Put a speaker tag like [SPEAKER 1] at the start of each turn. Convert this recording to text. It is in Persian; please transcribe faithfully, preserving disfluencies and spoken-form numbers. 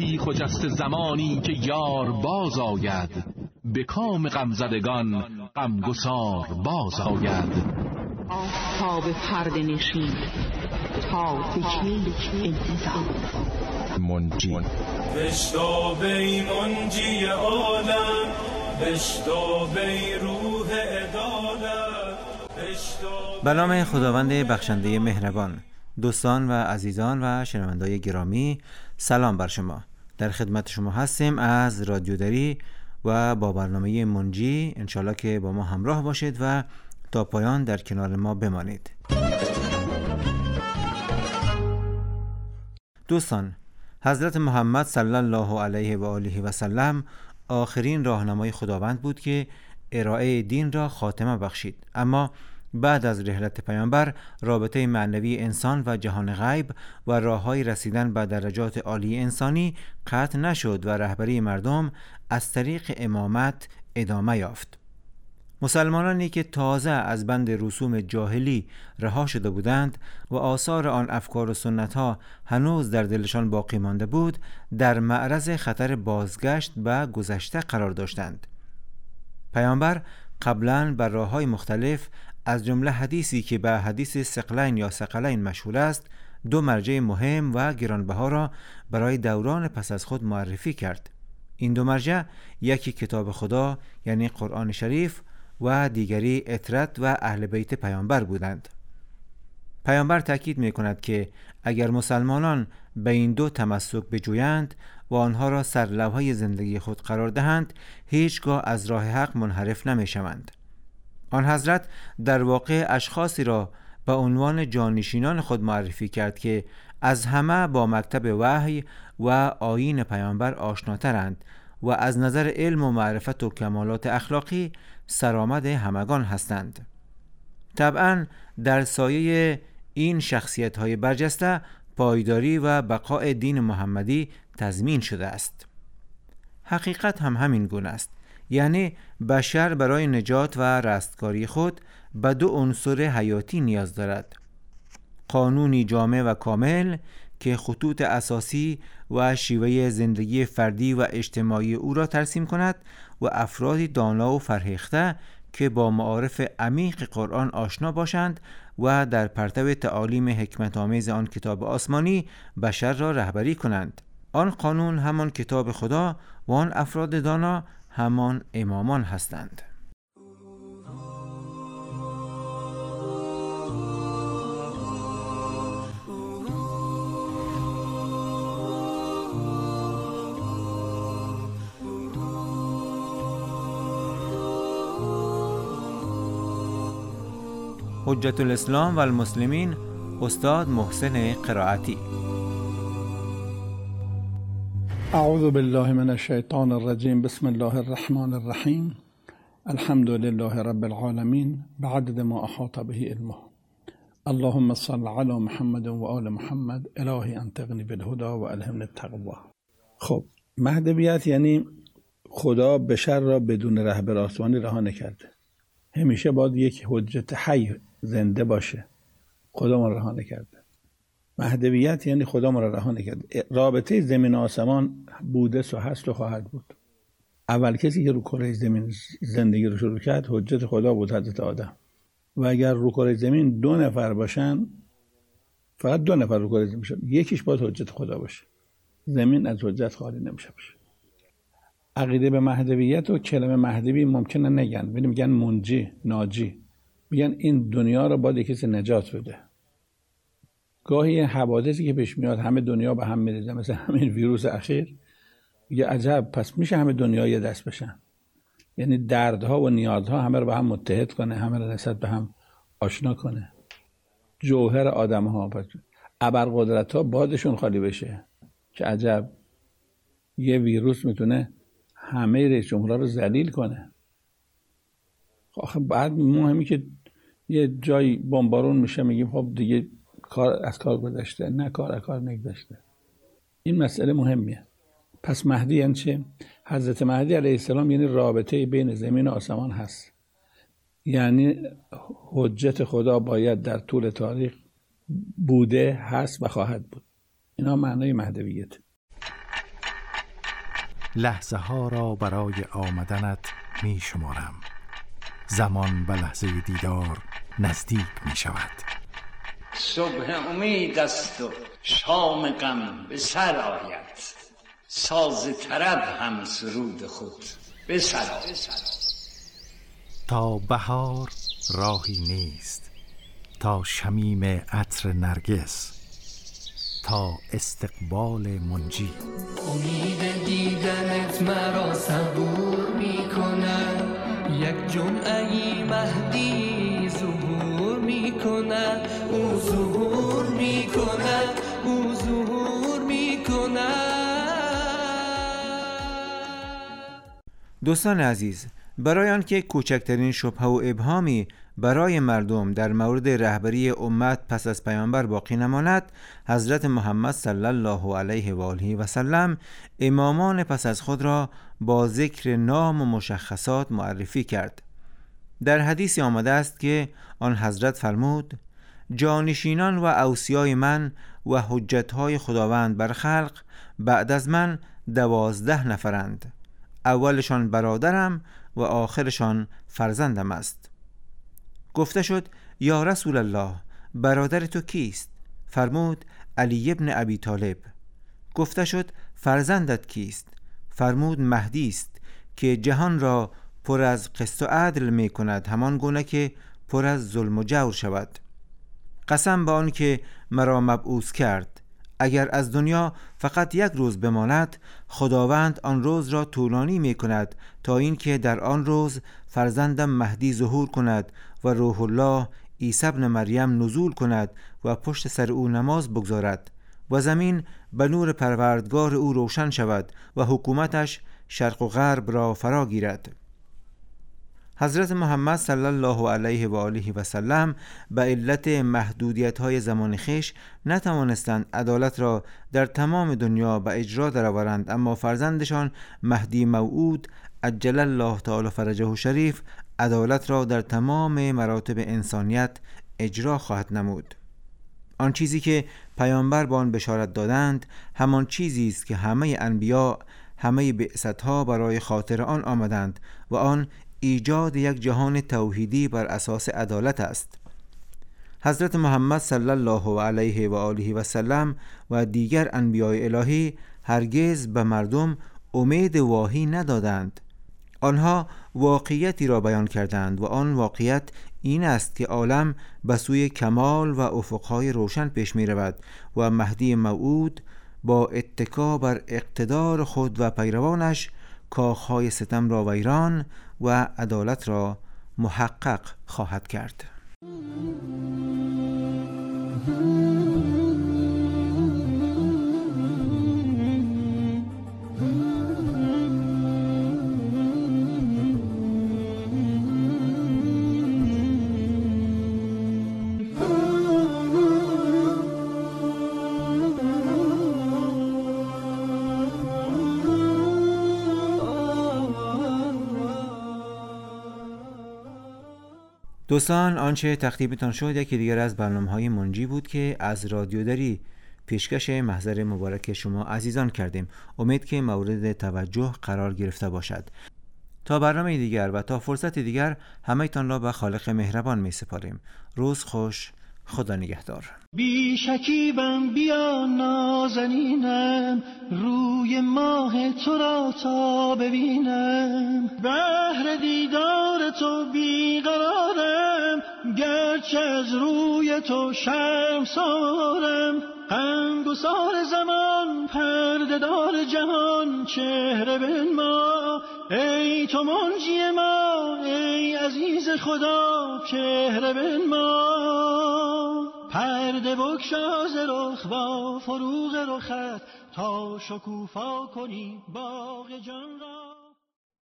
[SPEAKER 1] ای خجسته زمانی که یار باز آید، به کام غمزدگان غمگسار باز آید.
[SPEAKER 2] آفتاب پرده نشین تا بکی انتظار
[SPEAKER 3] منجی.
[SPEAKER 4] بشتابه ای منجی عالم، بشتابه ای روح عدالت.
[SPEAKER 5] به نام خداوند بخشنده مهربان. دوستان و عزیزان و شنوندگان گرامی، سلام بر شما. در خدمت شما هستیم از رادیو دری و با برنامه منجی. انشالله که با ما همراه باشید و تا پایان در کنار ما بمانید. دوستان، حضرت محمد صلی الله علیه و آله و سلم آخرین راهنمای خداوند بود که ارائه دین را خاتمه بخشید. اما بعد از رحلت پیامبر، رابطه معنوی انسان و جهان غیب و راههای رسیدن به درجات عالی انسانی قطع نشد و رهبری مردم از طریق امامت ادامه یافت. مسلمانانی که تازه از بند رسوم جاهلی رها شده بودند و آثار آن افکار و سنت‌ها هنوز در دلشان باقی مانده بود، در معرض خطر بازگشت به گذشته قرار داشتند. پیامبر قبلاً بر راه‌های مختلف، از جمله حدیثی که به حدیث ثقلین یا ثقلین مشهور است، دو مرجع مهم و گرانبها را برای دوران پس از خود معرفی کرد. این دو مرجع، یکی کتاب خدا یعنی قرآن شریف و دیگری اطرت و اهل بیت پیامبر بودند. پیامبر تاکید می‌کند که اگر مسلمانان به این دو تمسک بجویند و آنها را سرلوحه زندگی خود قرار دهند، هیچگاه از راه حق منحرف نمی‌شوند. آن حضرت در واقع اشخاصی را به عنوان جانشینان خود معرفی کرد که از همه با مکتب وحی و آیین پیامبر آشناترند و از نظر علم و معرفت و کمالات اخلاقی سرآمد همگان هستند. طبعاً در سایه این شخصیت‌های برجسته پایداری و بقای دین محمدی تضمین شده است. حقیقت هم همین گونه است، یعنی بشر برای نجات و رستگاری خود به دو عنصر حیاتی نیاز دارد: قانونی جامع و کامل که خطوط اساسی و شیوه زندگی فردی و اجتماعی او را ترسیم کند و افرادی دانا و فرهیخته که با معارف عمیق قرآن آشنا باشند و در پرتو تعالیم حکمت آمیز آن کتاب آسمانی بشر را رهبری کنند. آن قانون همان کتاب خدا و آن افراد دانا همان امامان هستند. حجت الاسلام و المسلمین، استاد محسن قرائتی.
[SPEAKER 6] اعوذ بالله من الشیطان الرجیم. بسم الله الرحمن الرحیم. الحمد لله رب العالمین بعدد ما احاط به علمه. اللهم صل علی محمد و آل محمد. الهی انطقنی بالهدى و الهمنی التقوی. خب، مهدویت یعنی خدا بشر را بدون رهبر آسمانی رها نکرده. همیشه باید یک حجت حی زنده باشه. خدا ما رها نکرده. مهدویت یعنی خدا ما را رها نکرده. رابطه زمین و آسمان بوده و هست و خواهد بود. اول کسی که رو کره زمین زندگی رو شروع کرد حجت خدا بود، حضرت آدم. و اگر رو کره زمین دو نفر باشن، فقط دو نفر رو کره زمین باشن، یکیش باید حجت خدا باشه. زمین از حجت خالی نمیشه باشه. عقیده به مهدویت و کلمه مهدوی ممکنه نگن، ولی میگن منجی، ناجی. میگن این دنیا رو باید کسی نجات بده. گاهی حوادثی که پیش میاد همه دنیا به هم میریزه، مثل همین ویروس اخیر، میگه عجب، پس میشه همه دنیا یه دست بشن. یعنی دردها و نیازها همه رو به هم متحد کنه، همه رو نسبت به هم آشنا کنه. جوهر آدم‌ها، ابرقدرت‌ها بادشون خالی بشه. که عجب، یه ویروس میتونه همه رئیس جمهورها رو ذلیل کنه. آخه بعد مهمی که یه جایی بمبارون میشه میگیم خب دیگه کار از کار گذشته. نه، کار از کار نگذشته. این مسئله مهمیه. پس مهدی یعنی چه؟ حضرت مهدی علیه السلام یعنی رابطه بین زمین و آسمان هست. یعنی حجت خدا باید در طول تاریخ بوده، هست و خواهد بود. اینا معنای مهدویت.
[SPEAKER 7] لحظه ها را برای آمدنت می شمارم. زمان و لحظه دیدار نزدیک می شود.
[SPEAKER 8] صبح امید است و شام غم به سر آید، ساز طرب هم سرود خود به سر آید.
[SPEAKER 7] تا بهار راهی نیست، تا شمیم عطر نرگس، تا استقبال منجی.
[SPEAKER 9] امید دیدنت مرا صبور می کند، یک جمعه مهدی ظهور می کند، او ظهور می کند، او ظهور می کند.
[SPEAKER 5] دوستان عزیز، برای آنکه کوچکترین شبهه و ابهامی برای مردم در مورد رهبری امت پس از پیامبر باقی نماند، حضرت محمد صلی الله علیه و آله و سلم امامان پس از خود را با ذکر نام و مشخصات معرفی کرد. در حدیثی آمده است که آن حضرت فرمود: جانشینان و اوصیای من و حجتهای خداوند بر خلق بعد از من دوازده نفرند. اولشان برادرم و آخرشان فرزندم است. گفته شد: یا رسول الله، برادر تو کیست؟ فرمود: علی ابن ابی طالب. گفته شد: فرزندت کیست؟ فرمود: مهدی است که جهان را پر از قسط و عدل می کند، همان گونه که پر از ظلم و جور شود. قسم به آن که مرا مبعوث کرد، اگر از دنیا فقط یک روز بماند، خداوند آن روز را طولانی می کند تا اینکه در آن روز فرزندم مهدی ظهور کند و روح الله عیسی ابن مریم نزول کند و پشت سر او نماز بگذارد و زمین به نور پروردگار او روشن شود و حکومتش شرق و غرب را فرا گیرد. حضرت محمد صلی الله علیه و آله و سلم به علت محدودیت‌های زمان خویش نتوانستند عدالت را در تمام دنیا به اجرا درآورند، اما فرزندشان مهدی موعود عجل الله تعالی فرجه شریف عدالت را در تمام مراتب انسانیت اجرا خواهد نمود. آن چیزی که پیامبر با آن بشارت دادند همان چیزی است که همه انبیا، همه بعثت‌ها برای خاطر آن آمدند و آن ایجاد یک جهان توحیدی بر اساس عدالت است. حضرت محمد صلی الله علیه و آله و سلم و دیگر انبیاء الهی هرگز به مردم امید واهی ندادند. آنها واقعیتی را بیان کردند و آن واقعیت این است که عالم به سوی کمال و افقهای روشن پیش می رود و مهدی موعود با اتکا بر اقتدار خود و پیروانش کاخهای ستم را ویران و عدالت را محقق خواهد کرد. دوستان، آنچه تقدیمتان شد یکی دیگر از برنامه‌های منجی بود که از رادیو دری پیشکش محضر مبارک شما عزیزان کردیم. امید که مورد توجه قرار گرفته باشد. تا برنامه دیگر و تا فرصت دیگر همه‌تان را به خالق مهربان می سپاریم. روز خوش، خدا نگهدار.
[SPEAKER 10] بی شکیبم بیا نازنینم، روی ماه تو را تا ببینم. بهر دیدار تو بیقرارم، گرچه از روی تو شرمسارم. غمگسار زمان پرده دار جهان، چهره بنما ای تو منجی ما، ای عزیز خدا چهره بنما. پرده بگشا ز رخ با فروغ رخت، تا شکوفا کنی باغ جان را.